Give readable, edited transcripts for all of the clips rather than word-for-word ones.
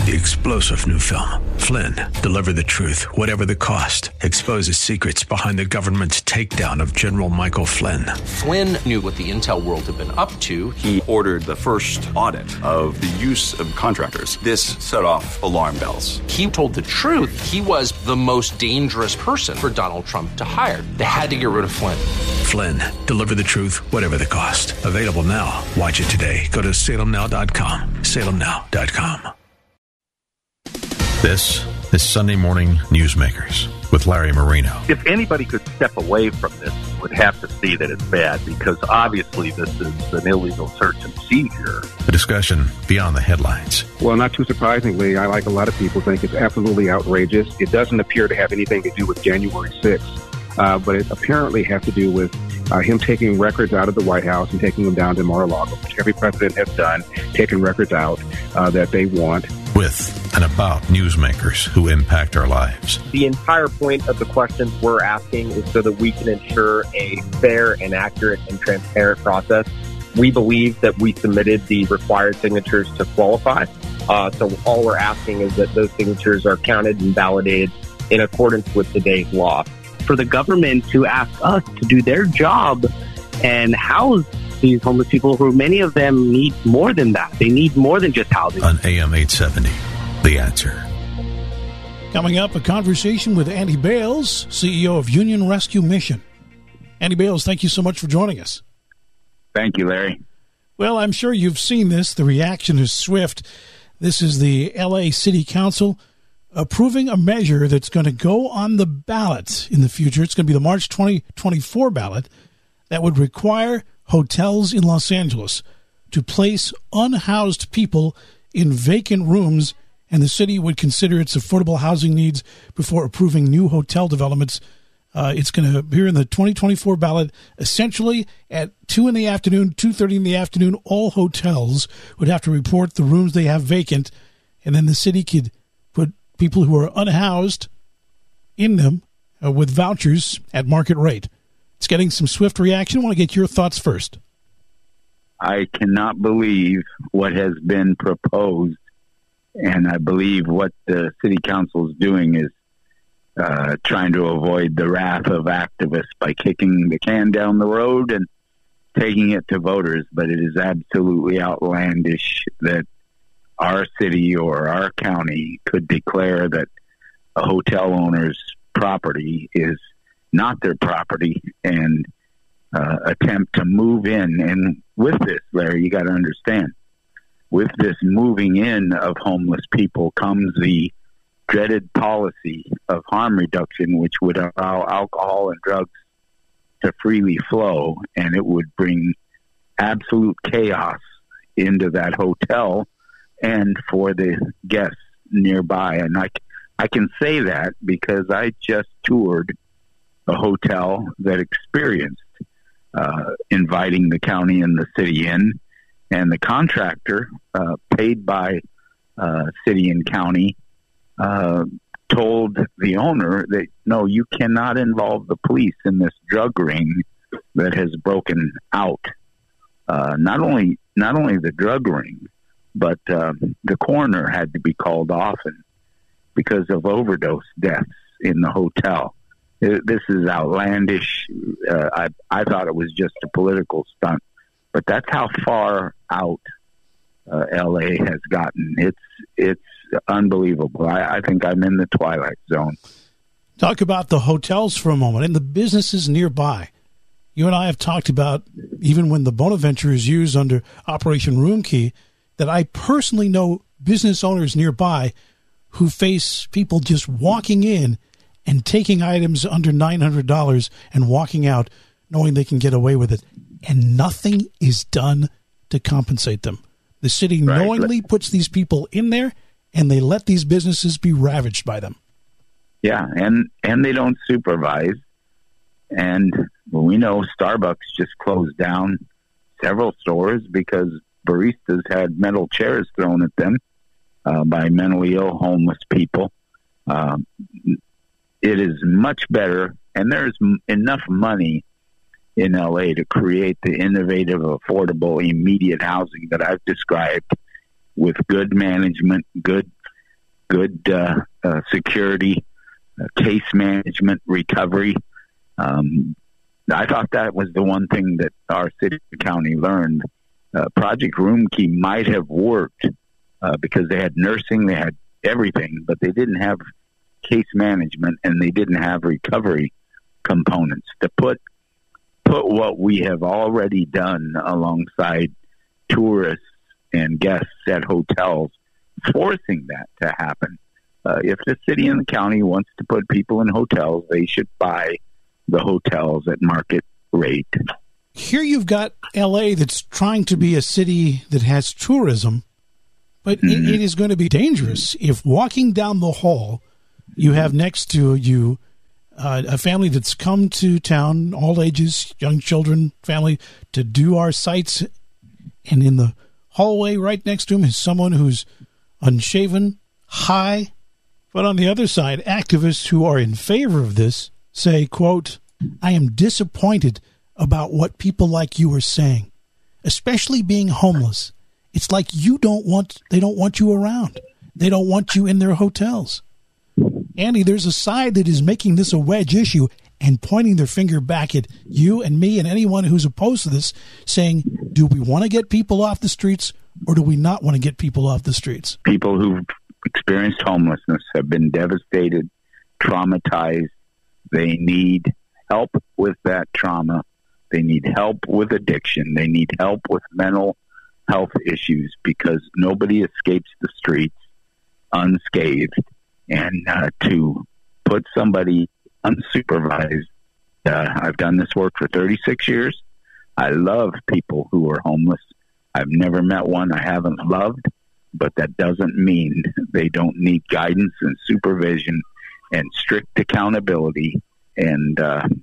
The explosive new film, Flynn, deliver the truth, whatever the cost, exposes secrets behind the government's takedown of General Michael Flynn. Flynn knew what the intel world had been up to. He ordered the first audit of the use of contractors. This set off alarm bells. He told the truth. He was the most dangerous person for Donald Trump to hire. They had to get rid of Flynn. Flynn, deliver the truth, whatever the cost. Available now. Watch it today. Go to salemnow.com. salemnow.com. This is Sunday Morning Newsmakers with Larry Marino. If anybody could step away from this, would have to see that it's bad, because obviously this is an illegal search and seizure. A discussion beyond the headlines. Well, not too surprisingly, I, like a lot of people, think it's absolutely outrageous. It doesn't appear to have anything to do with January 6th, but it apparently has to do with him taking records out of the White House and taking them down to Mar-a-Lago, which every president has done, taking records out that they want. With and about newsmakers who impact our lives. The entire point of the questions we're asking is so that we can ensure a fair and accurate and transparent process. We believe that we submitted the required signatures to qualify. So all we're asking is that those signatures are counted and validated in accordance with today's law. For the government to ask us to do their job and house these homeless people, who many of them need more than that. They need more than just housing. On AM 870, The Answer. Coming up, a conversation with Andy Bales, CEO of Union Rescue Mission. Andy Bales, thank you so much for joining us. Thank you, Larry. Well, I'm sure you've seen this. The reaction is swift. This is the L.A. City Council approving a measure that's going to go on the ballot in the future. It's going to be the March 2024 ballot that would require hotels in Los Angeles to place unhoused people in vacant rooms, and the city would consider its affordable housing needs before approving new hotel developments. It's going to appear in the 2024 ballot. Essentially, at 2 in the afternoon, 2:30 in the afternoon, all hotels would have to report the rooms they have vacant, and then the city could put people who are unhoused in them with vouchers at market rate. It's getting some swift reaction. I want to get your thoughts first. I cannot believe what has been proposed, and I believe what the city council is doing is trying to avoid the wrath of activists by kicking the can down the road and taking it to voters. But it is absolutely outlandish that our city or our county could declare that a hotel owner's property is not their property and attempt to move in. And with this, Larry, you got to understand, with this moving in of homeless people comes the dreaded policy of harm reduction, which would allow alcohol and drugs to freely flow, and it would bring absolute chaos into that hotel and for the guests nearby. And I can say that because I just toured a hotel that experienced inviting the county and the city in, and the contractor paid by city and county told the owner that, no, you cannot involve the police in this drug ring that has broken out. Not only the drug ring, but the coroner had to be called off because of overdose deaths in the hotel. This is outlandish. I thought it was just a political stunt, but that's how far out L.A. has gotten. It's unbelievable. I think I'm in the twilight zone. Talk about the hotels for a moment and the businesses nearby. You and I have talked about, even when the Bonaventure is used under Operation Room Key, that I personally know business owners nearby who face people just walking in and taking items under $900 and walking out knowing they can get away with it, and nothing is done to compensate them. The city knowingly puts these people in there, and they let these businesses be ravaged by them. Yeah, and they don't supervise. And we know Starbucks just closed down several stores because baristas had metal chairs thrown at them by mentally ill homeless people. It is much better, and there's enough money in L.A. to create the innovative, affordable, immediate housing that I've described with good management, good good security, case management, recovery. I thought that was the one thing that our city and county learned. Project Room Key might have worked because they had nursing, they had everything, but they didn't have case management and they didn't have recovery components to put what we have already done alongside tourists and guests at hotels, forcing that to happen. If the city and the county wants to put people in hotels, they should buy the hotels at market rate. Here you've got L.A. that's trying to be a city that has tourism, but it is going to be dangerous if walking down the hall you have next to you a family that's come to town, all ages, young children, family, to do our sites, and in the hallway right next to him is someone who's unshaven, high. But on the other side, activists who are in favor of this say, quote, "I am disappointed about what people like you are saying, especially being homeless. It's like they don't want you around. They don't want you in their hotels." Andy, there's a side that is making this a wedge issue and pointing their finger back at you and me and anyone who's opposed to this, saying, do we want to get people off the streets or do we not want to get people off the streets? People who've experienced homelessness have been devastated, traumatized. They need help with that trauma. They need help with addiction. They need help with mental health issues because nobody escapes the streets unscathed. And to put somebody unsupervised, I've done this work for 36 years. I love people who are homeless. I've never met one I haven't loved, but that doesn't mean they don't need guidance and supervision and strict accountability and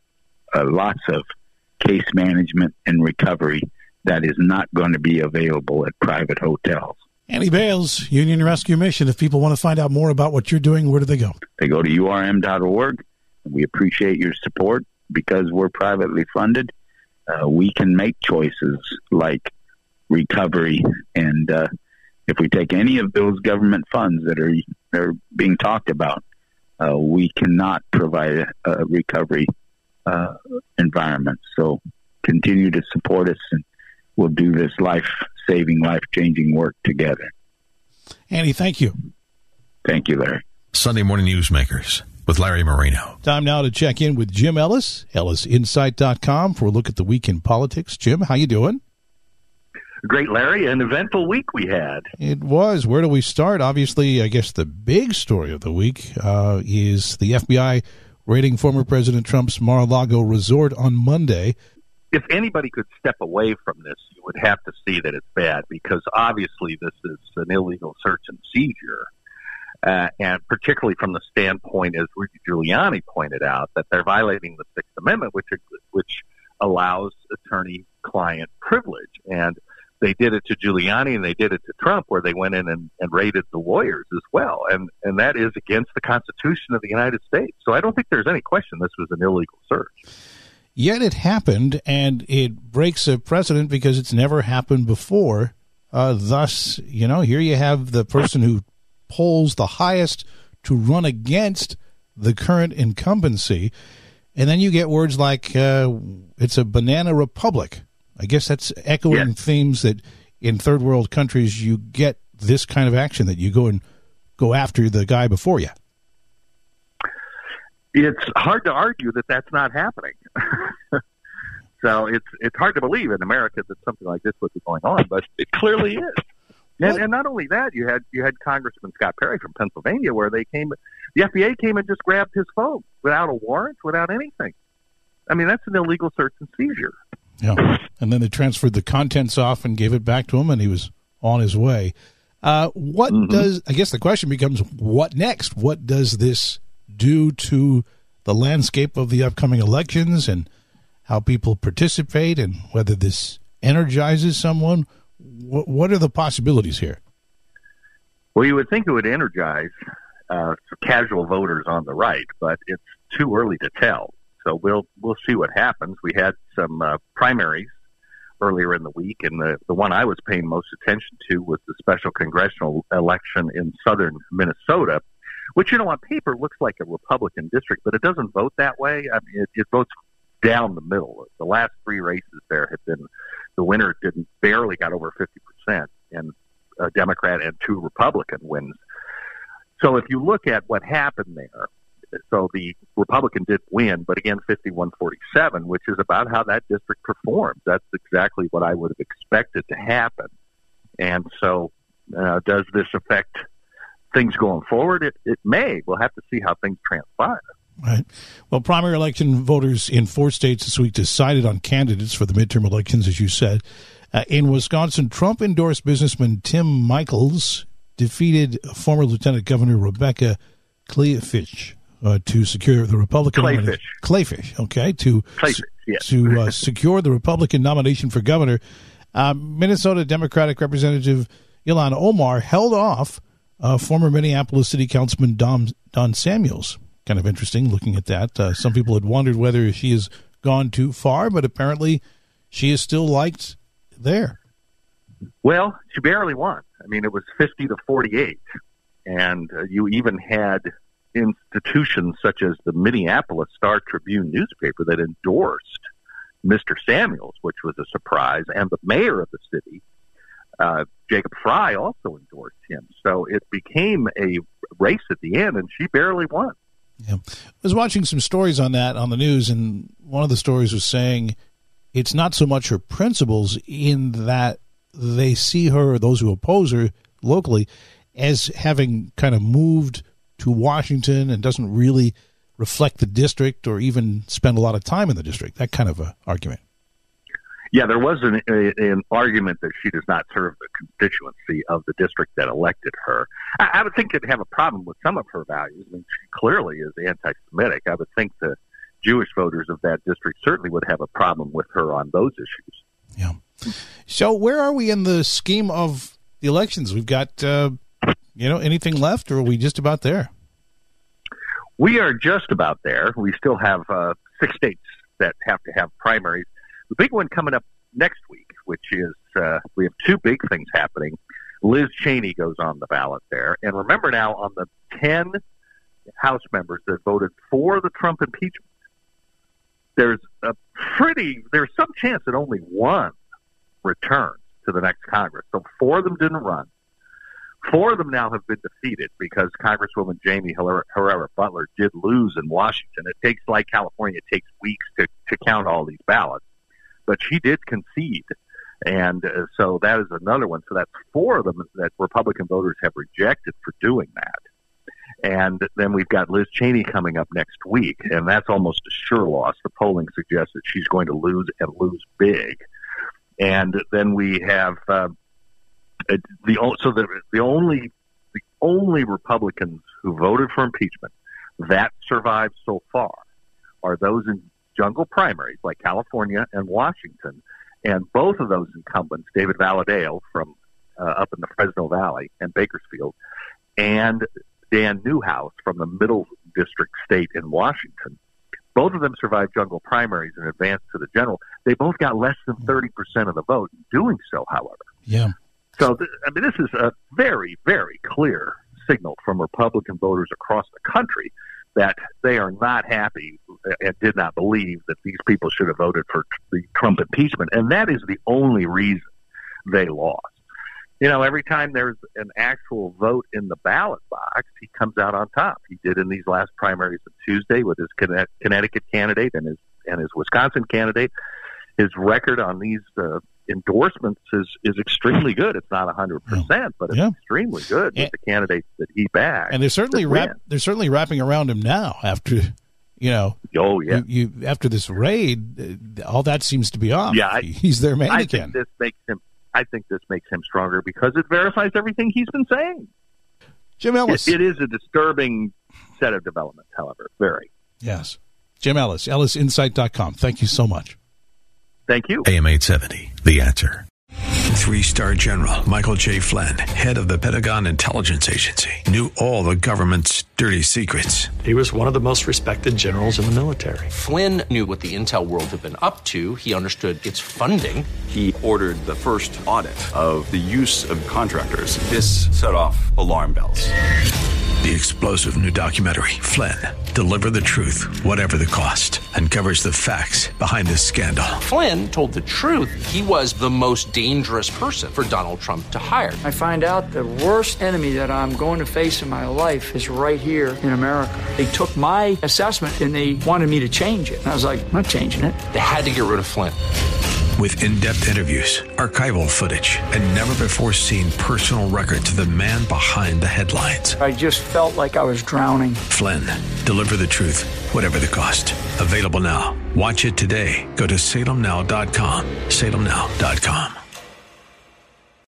lots of case management and recovery that is not going to be available at private hotels. Andy Bales, Union Rescue Mission. If people want to find out more about what you're doing, where do they go? They go to urm.org. We appreciate your support. Because we're privately funded, we can make choices like recovery. And if we take any of those government funds that are being talked about, we cannot provide a recovery environment. So continue to support us, and we'll do this life-saving, life-changing work together. Andy, thank you. Thank you, Larry. Sunday Morning Newsmakers with Larry Marino. Time now to check in with Jim Ellis, ellisinsight.com, for a look at the week in politics. Jim, how you doing? Great, Larry. An eventful week we had. It was. Where do we start? Obviously, I guess the big story of the week is the FBI raiding former President Trump's Mar-a-Lago resort on Monday. If anybody could step away from this, you would have to see that it's bad, because obviously this is an illegal search and seizure. And particularly from the standpoint, as Rudy Giuliani pointed out, that they're violating the Sixth Amendment, which allows attorney-client privilege. And they did it to Giuliani and they did it to Trump, where they went in and raided the lawyers as well. And that is against the Constitution of the United States. So I don't think there's any question this was an illegal search. Yet it happened, and it breaks a precedent because it's never happened before. Thus, here you have the person who polls the highest to run against the current incumbency, and then you get words like it's a banana republic. I guess that's echoing themes that in third world countries you get this kind of action, that you go after the guy before you. It's hard to argue that that's not happening. So it's hard to believe in America that something like this would be going on, but it clearly is. And not only that, you had Congressman Scott Perry from Pennsylvania, where the FBI came and just grabbed his phone without a warrant, without anything. I mean, that's an illegal search and seizure. Yeah, and then they transferred the contents off and gave it back to him, and he was on his way. I guess the question becomes, what next? What does this do to the landscape of the upcoming elections and how people participate, and whether this energizes someone? What are the possibilities here? Well, you would think it would energize casual voters on the right, but it's too early to tell. So we'll see what happens. We had some primaries earlier in the week, and the one I was paying most attention to was the special congressional election in southern Minnesota, which, on paper looks like a Republican district, but it doesn't vote that way. I mean, it votes down the middle. The last three races there have been, the winner barely got over 50%, and a Democrat and two Republican wins. So if you look at what happened there, so the Republican did win, but again, 51-47, which is about how that district performs. That's exactly what I would have expected to happen. And so does this affect things going forward? It may. We'll have to see how things transpire. Right. Well, primary election voters in 4 states this week decided on candidates for the midterm elections, as you said. In Wisconsin, Trump-endorsed businessman Tim Michels defeated former Lieutenant Governor Rebecca Kleefisch to secure the Republican Kleefisch, okay, to secure the Republican nomination for governor. Minnesota Democratic Representative Ilhan Omar held off former Minneapolis City Councilman Don Samuels. Kind of interesting looking at that. Some people had wondered whether she has gone too far, but apparently she is still liked there. Well, she barely won. I mean, it was 50-48, and you even had institutions such as the Minneapolis Star-Tribune newspaper that endorsed Mr. Samuels, which was a surprise, and the mayor of the city, Jacob Frey, also endorsed him. So it became a race at the end, and she barely won. Yeah. I was watching some stories on that on the news, and one of the stories was saying it's not so much her principles in that they see her, those who oppose her locally, as having kind of moved to Washington and doesn't really reflect the district or even spend a lot of time in the district, that kind of a argument. Yeah, there was an argument that she does not serve the constituency of the district that elected her. I would think they'd have a problem with some of her values. I mean, she clearly is anti-Semitic. I would think the Jewish voters of that district certainly would have a problem with her on those issues. Yeah. So where are we in the scheme of the elections? We've got, anything left, or are we just about there? We are just about there. We still have 6 states that have to have primaries. The big one coming up next week, which is we have 2 big things happening. Liz Cheney goes on the ballot there. And remember now, on the 10 House members that voted for the Trump impeachment, there's some chance that only one returns to the next Congress. So 4 of them didn't run. 4 of them now have been defeated because Congresswoman Jamie Herrera Butler did lose in Washington. It takes, like California, it takes weeks to count all these ballots. But she did concede, and so that is another one. So that's 4 of them that Republican voters have rejected for doing that. And then we've got Liz Cheney coming up next week, and that's almost a sure loss. The polling suggests that she's going to lose and lose big. And then we have the only Republicans who voted for impeachment that survived so far are those in jungle primaries like California and Washington, and both of those incumbents, David Valadao from up in the Fresno Valley and Bakersfield, and Dan Newhouse from the Middle District state in Washington, both of them survived jungle primaries and advanced to the general. They both got less than 30% of the vote in doing so, however. Yeah. So, this is a very, very clear signal from Republican voters across the country that they are not happy and did not believe that these people should have voted for the Trump impeachment. And that is the only reason they lost. Every time there's an actual vote in the ballot box, he comes out on top. He did in these last primaries on Tuesday with his Connecticut candidate and his Wisconsin candidate. His record on these endorsements is extremely good. It's not 100%, but it's extremely good with the candidates that he backed. And they're certainly wrapping around him now after after this raid. All that seems to be off. Yeah, he's their man again. I think this makes him stronger because it verifies everything he's been saying. Jim Ellis. It is a disturbing set of developments, however. Very. Yes. Jim Ellis, ellisinsight.com. Thank you so much. Thank you. AM 870, The Answer. Three-star General Michael J. Flynn, head of the Pentagon Intelligence Agency, knew all the government's dirty secrets. He was one of the most respected generals in the military. Flynn knew what the intel world had been up to. He understood its funding. He ordered the first audit of the use of contractors. This set off alarm bells. The explosive new documentary, Flynn, Deliver the Truth, Whatever the Cost, uncovers the facts behind this scandal. Flynn told the truth. He was the most dangerous person for Donald Trump to hire. I find out the worst enemy that I'm going to face in my life is right here in America. They took my assessment and they wanted me to change it. And I was like, I'm not changing it. They had to get rid of Flynn. With in-depth interviews, archival footage, and never-before-seen personal records of the man behind the headlines. I just felt like I was drowning. Flynn, Deliver the Truth, Whatever the Cost. Available now. Watch it today. Go to salemnow.com. salemnow.com.